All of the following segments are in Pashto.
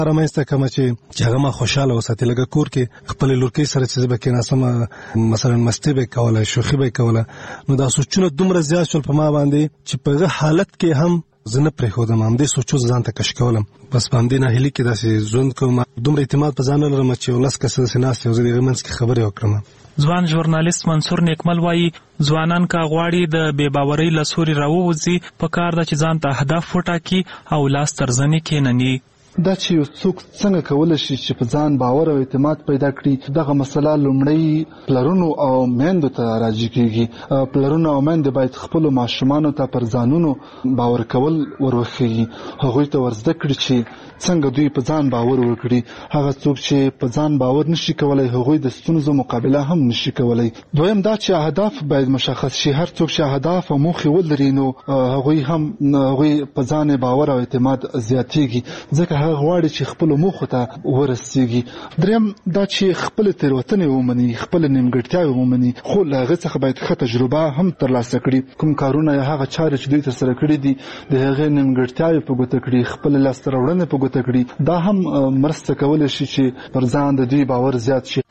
رامنځته کوم چې هغه ما خوشاله وساتي. لکه کور کې خپل لورکۍ سره چې به کې ناسم مثلا مستی به کوله، شوخي به کوله، نو دا سوچونه دومره زیات شول په ما باندې چې په حالت کې هم زه نه پرېښودم، همدې سوچو ځان ته کش کولم. بس په همدې ناهیلي کې داسې ژوند کوم. دومره اعتماد په ځان نه لرم چې 10 کسه داسې ناست یو، زه د هغې منځ کې خبرې وکړم. ځوان ژورنالیست منصور نیکمل وایي ځوانان که غواړي د بې باورۍ له سوري راووځي، په کار ده چې ځان ته هدف وټاکي او لاس تر زنې کېنني. دا چې یو څوک څنګه کولی شي چې په ځان باور او اعتماد پیدا کړي، دغه مسله لومړی پلرونو او میندو ته راجع کېږي. پلرونو او میندې باید خپلو ماشومانو ته پر ځانونو باور کول ورښیي، هغوی ته ورزده کړي چې څنګه دوی په ځان باور وکړي. هغه څوک چې په ځان باور نشي کولای، هغوی د ستونزو مقابله هم نشي کولای. دویم دا چې اهداف باید مشخص شي. هر څوک چې اهداف او موخې ولري، نو هغوی په ځان باور او اعتماد زیاتېږي، ځکه هغه غواړي چې خپل موخو ته ورسیږي. دریم دا چې خپل تېروتنې ومني، خپل نیمګړتیاوې ومني، خو له هغې څخه باید ښه تجربه هم ترلاسه کړي. کوم کارونه یا هغه چارې چې دوی ترسره کړي دي، د هغې نیمګړتیاوې په ګوته کړي، خپل لاسته راوړنې په ګوته کړي. دا هم مرسته کولی شي چې پر ځان د دوی باور زیات شي.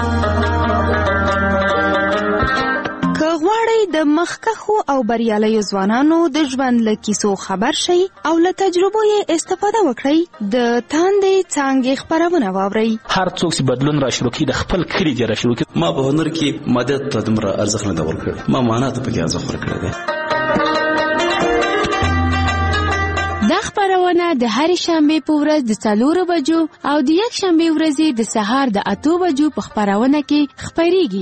د مخکښو او بریالیو ځوانانو د ژوند له کیسو خبر شئ او له تجربو یې استفاده وکړئ. د تاندې څانګې خپرونه واورئ. هر څوک چې بدلون را شروع کړي، د خپل کلي دې را شروع کړي. ما په هنر کې مدد ته دومره ارزښت نه دی ورکړی، ما معنا ته پکې ارزښت ورکړی دی. دا خپرونه د هرې شنبې په ورځ د 4 بجو او د یک شنبې ورځې د سهار د 8 بجو په خپرونه کې خپریږي.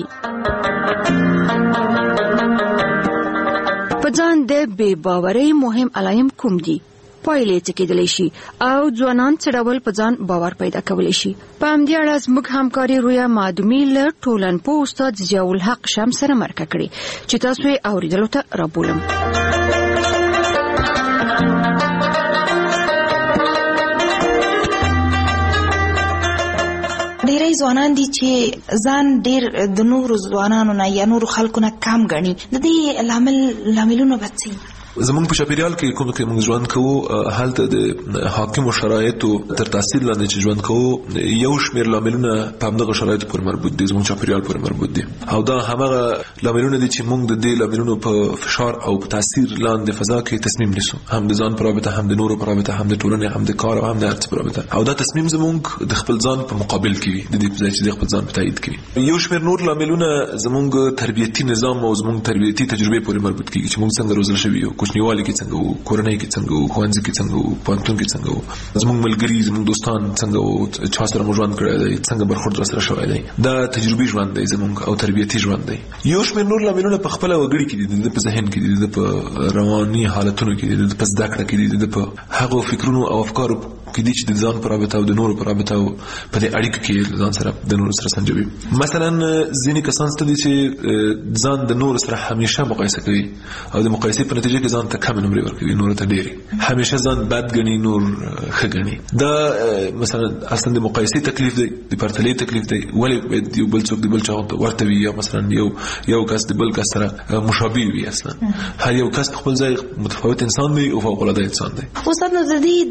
په ځان د بې باورۍ مهم علایم کوم دي؟ پایلې څه کېدلی شي او ځوانان څه ډول په ځان باور پیدا کولی شي؟ په همدې اړه زموږ همکاري رویا معدومي له ټولنپوه استاد ضیاء الحق شمس سره مرکه کړې چې تاسو یې اورېدلو ته رابولم. ډېری ځوانان دي چې ځان ډېر د نورو ځوانانو نه یا نورو خلکو نه کم ګڼي. د دې لاملونه به څه وي؟ زمونږ په چاپیریال کې کوم کې موږ ژوند کوو، هلته د حاکمو شرایطو تر تاثیر لاندې چې ژوند کوو، یو شمېر لاملونه په همدغه شرایطو پورې مربوط دي، زمونږ چاپیریال پورې مربوط دي. او دا همغه لاملونه دي چې موږ د دې لاملونو په فشار او په تاثیر لاندې فضا کې تصمیم نیسو، هم د ځان په رابطه، هم د نورو په رابطه، هم د ټولنې، هم د کار او هم د هر څه په رابطه. او دا تصمیم زمونږ د خپل ځان په مقابل کې وي، د دې په ځای چې د خپل ځان په تایید کې وي. یو شمېر نور لاملونه زمونږ تربیتي نظام او زمونږ تربیتي تجربې پورې مربوط کیږي چې موږ څنګه روزل شوي یو، کوچنیوالي کې څنګه وو، کورنۍ کې څنګه وو، ښوونځي کې څنګه وو، پوهنتون کې څنګه وو، زموږ ملګري، زموږ دوستان څنګه وو، چا سره مو ژوند کړی دی، څنګه برخورد راسره شوی دی. دا تجربي ژوند دی زموږ او تربیتي ژوند دی. یو شمېر نور لاملونه په خپله وګړي کې دي، د په ذهن کې دي، د په رواني حالتونو کې دي، د په زده کړه کې دي، د په هغو فکرونو او افکارو کې دي چې د ځان په رابطه او د نورو په رابطه او په دې اړیکو کې ځان سره د نورو سره سنجوي. مثلا ځینې کسان شته دي چې ځان د نورو سره همیشه مقایسه کوي او د مقایسې په نتیجه کې ځان ته کم نمرې ورکوي، نور ته ډېرې، همیشه ځان بد ګڼي، نور ښه ګڼي. دا مثلا اصلا د مقایسې تکلیف دی، د پرتلې تکلیف دی. ولې باید یو بل څوک د بل چا ورته وي، یا مثلا یو کس د بل کس سره مشابه وي؟ اصلا هر یو کس په خپل ځای متفاوت انسان دی او فوق العاده انسان دی. استاد نو د دې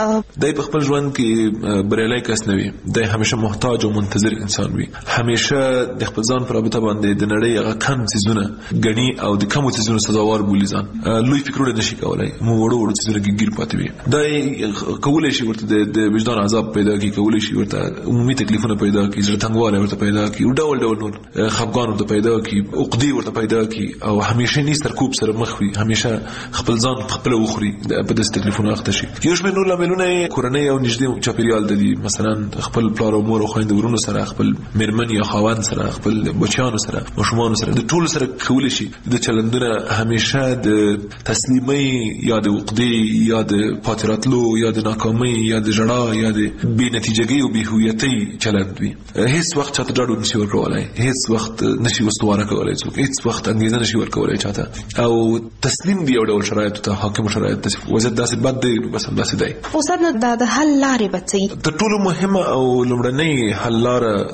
دی په خپل ژوند کې بریالی کس نه وي، دی همیشه محتاج او منتظر انسان وي، همیشه د خپل ځان په رابطه باندې د نړۍ هغه کم څیزونه ګڼي او د کمو څیزونو سزاوار بولي ځان. لوی فکرونه نشي کولی، وړو څیزونه کې ګیر پاتې وي. دا کولی شي ورته د وجدان عذاب پیدا کړي، کولی شي ورته عمومي تکلیفونه پیدا کړي، زړه تنګوالی ورته پیدا کړي، ډول ډول نور خفګان ورته پیدا کړي، عقدې ورته پیدا کړي، او همیشه نی سرکوب سره مخ وي، همیشه خپل ځان خپله وخوري، په داسې تکلیفونو اخته شي. یو شمېر نور لاملونه کورنۍ او نږدې چاپیریال د دي، مثلا خپل پلار او مور او خویندو ورونو سره، خپل مېرمن یا خاوند سره، خپل بچیانو سره، ماشومانو سره، د ټولو سره کولی شي د چلندونه همیشه د تسلیمۍ یا د عقدې یا د پاتې راتلو یا د ناکامۍ یا د ژړا یا د بې نتیجګۍ او بې هویتۍ چلند وي. هیڅ وخت چاته ډاډ نشي ورکولی، هیڅ وخت نشي استواره کولی څوک، هیڅ وخت انګېزه نشي ورکولی چاته، او تسلیم دی یو ډول شرایطو ته، حاکمو شرایطو ته. وضعیت داسې بد دی، بس همداسې دی. استاد نو د حل لارې به څه وي؟ تر ټولو مهمه او لومړنۍ حل لاره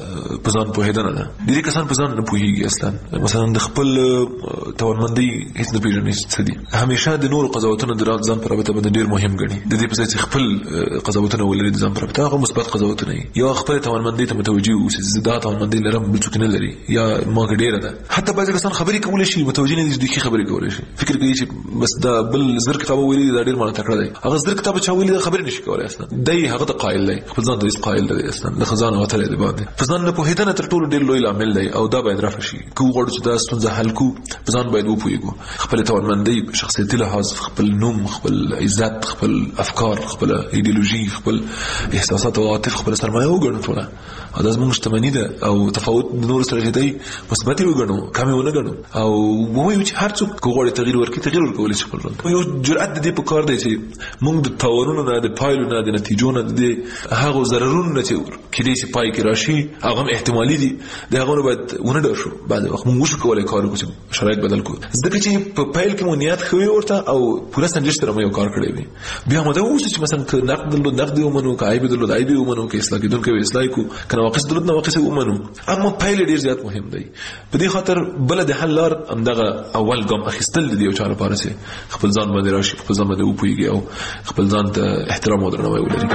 په ځان پوهېدنه ده. ډېری کسان په ځان نه پوهېږي اصلا. مثلا د خپل توانمندۍ هیڅ نه پېژني څه دي. همیشه د نورو قضاوتونه د ځان په رابطه باندې ډېر مهم ګڼي. د دې په ځای چې خپل قضاوتونه ولري د ځان په رابطه هغه مثبت قضاوتونه وي. یا خپل توانمندۍ ته متوجه اوسي چې دا توانمندۍ لرم بل څوک نه لري یا ما کې ډېره ده. حتی بعضې کسان خبرې کولی شي متوجه نه دي چې دوی ښې خبرې کولی شي. فکر کوي چې بس دا بل زر کتاب ویلي دا ډېر معنی تکړه دی. هغه زر کتاب چا ویلي دا خبرې نشي کولی اصلا. دی هغه ته قایل دی. خپل ځان ته هېڅ قایل نه دی اصلا. د ځان وتلی دی باندې. په ځان نه پوهېدنه تر ټولو ډېر لوی لامل دی او دا باید رفع شي. که وغواړو چې دا ستونزه حل کړو په ځان باید وپوهېږو. خپل توانمندۍ په شخصیتي لحاظ خپل نوم خپل عزت خپل افکار خپل ایډیولوژي خپل احساسات او عواطف خپل سرمایه وګڼو ټوله. دا زموږ شتمني ده او تفاوت د نورو سره چې دی مثبت یې وګڼو کم یې ونه ګڼو او ووایو چې هر څوک که غواړي تغیر ورکړي تغیر ورکولی شي خپل ژوند. یو جرأت د دې په کار دی چې موږ د تاوانونو نه د پایلو نه د نتیجو نه د هغو ضررونو نه چې کیدای شي پای کې راشي هغه هم احتمالي دي د هغو نه باید ونه ډار شو. بعضې وخت موږ وشو کولی کار وکړو چې شرایط بدل کړو ځکه چې په پیل کې مو نیت ښه وي ورته او پوره سنجش سره مو یو کار کړی وي. بیا مو دا واوسو چې مثلا که نقد درلود نقد یې ومنو که عیب درلود عیب یې ومنو که اصلاح کېدونکی وي اصلاح یې کړو که نواقص درلود نواقص یې ومنو. اما پیل ډېر زیات مهم دی. په دې خاطر بله د حل لار همدغه اول ګام اخیستل د یو چا لپاره چې خپل ځان باندې راشي خپل ځان باندې وپوهېږي او خپل ځان ته احترام او درناوی ولري.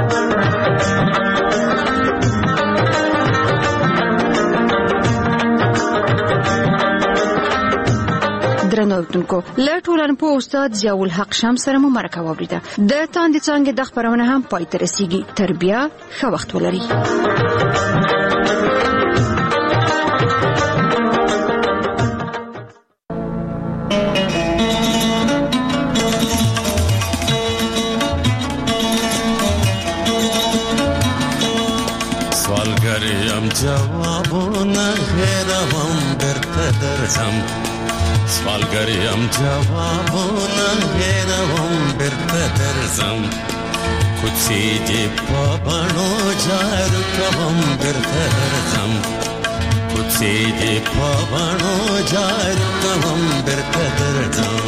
درنو اوریدونکو له ټولنپوه استاد ضیاء الحق شمس سره مو مرکه واوریده. د تاندې څانګې د خپرونه هم پای ته رسیږي. تر بیا ښه وخت ولري. سوالګریم جوابونه هېروم بېرته درځم. سوالګریم جوابونه هېروم بېرته درځم. کوڅې دې په بڼو جارو کوم بېرته درځم. کوڅې دې په بڼو جارو کوم بېرته درځم.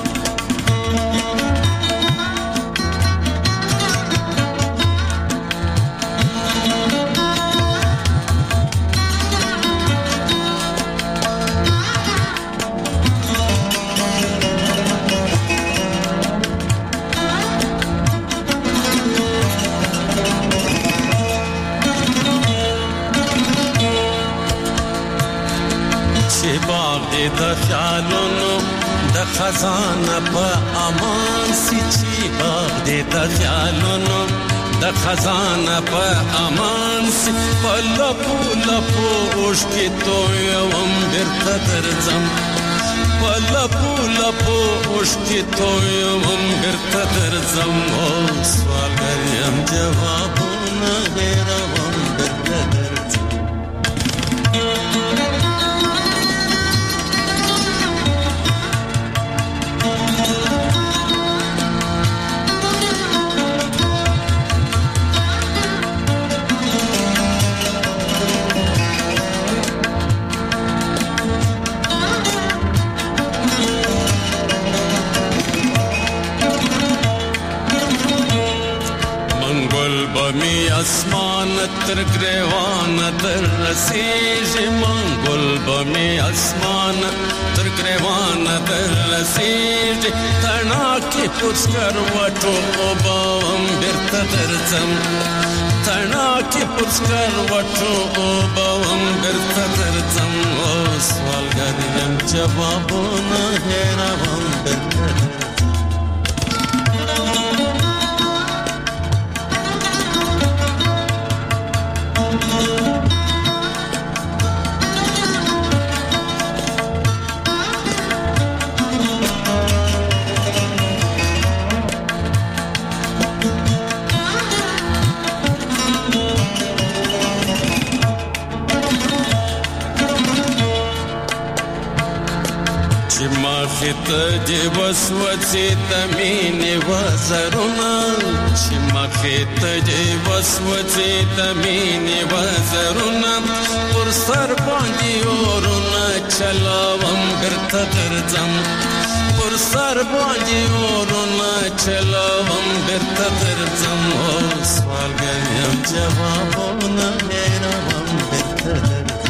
د خیالونو د خزانه په امان سي چې باغ دې د خیالونو د خزانه په امان سي. په لپو لپو اوښکې تویوم بېرته درځم. په لپو لپو اوښکې تویوم بېرته درځم. او سوالګر یم جوابونه هېروم بېرته درځم. بمی اسمان تر گریوان در رسیږي. منګل بمی اسمان تر گریوان در رسیږي. تڼاکې پوڅکر وټو اوبوم بېرته درځم. تڼاکې پوڅکر وټو اوبوم بېرته درځم. او سوالګر یم جوابونه هېروم بېرته درځم. ته دې وسوسې د مینې وزرونه. چې مخې ته دې وسوسې د مینې وزرونه. پر سر باندې اورونه چلاوم بېرته درځم. پر سر باندې اورونه چلاوم بېرته درځم. او سوالګر یم جوابونه هېروم بېرته درځم.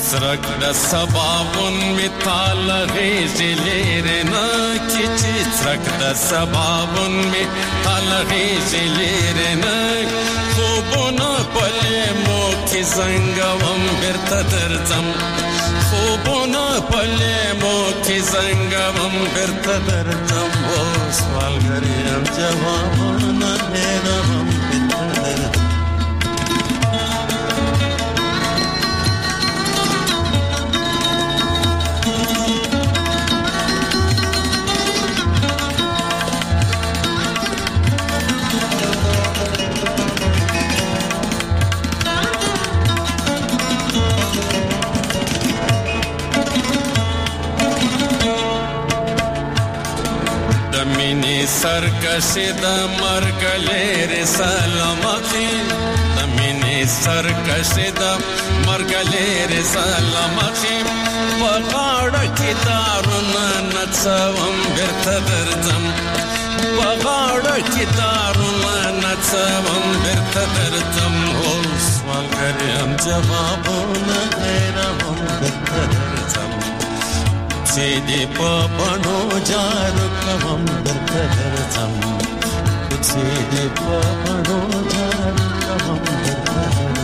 سرک د سبابون می تال غیزی لیرنا کی چی سرک د سبابون می تال غیزی لیرنا خوبونا پلی مو کی زنگوم برتا درزم خوبونا پلی مو کی زنگوم برتا درزم او سوال گریم جوابونا نیرم برتا درزم سرکشی دا مرگ لیر سلامتی دمینی سرکشی دا مرگ لیر سلامتی بغاڑا کی دارونا نتسوام برتا درزم بغاڑا کی دارونا نتسوام برتا درزم سوال کریم جوابونا غیرم برتا درزم سیدی پاپانو جارو کمم برتا درزم سیدی پاپانو جارو کمم برتا درزم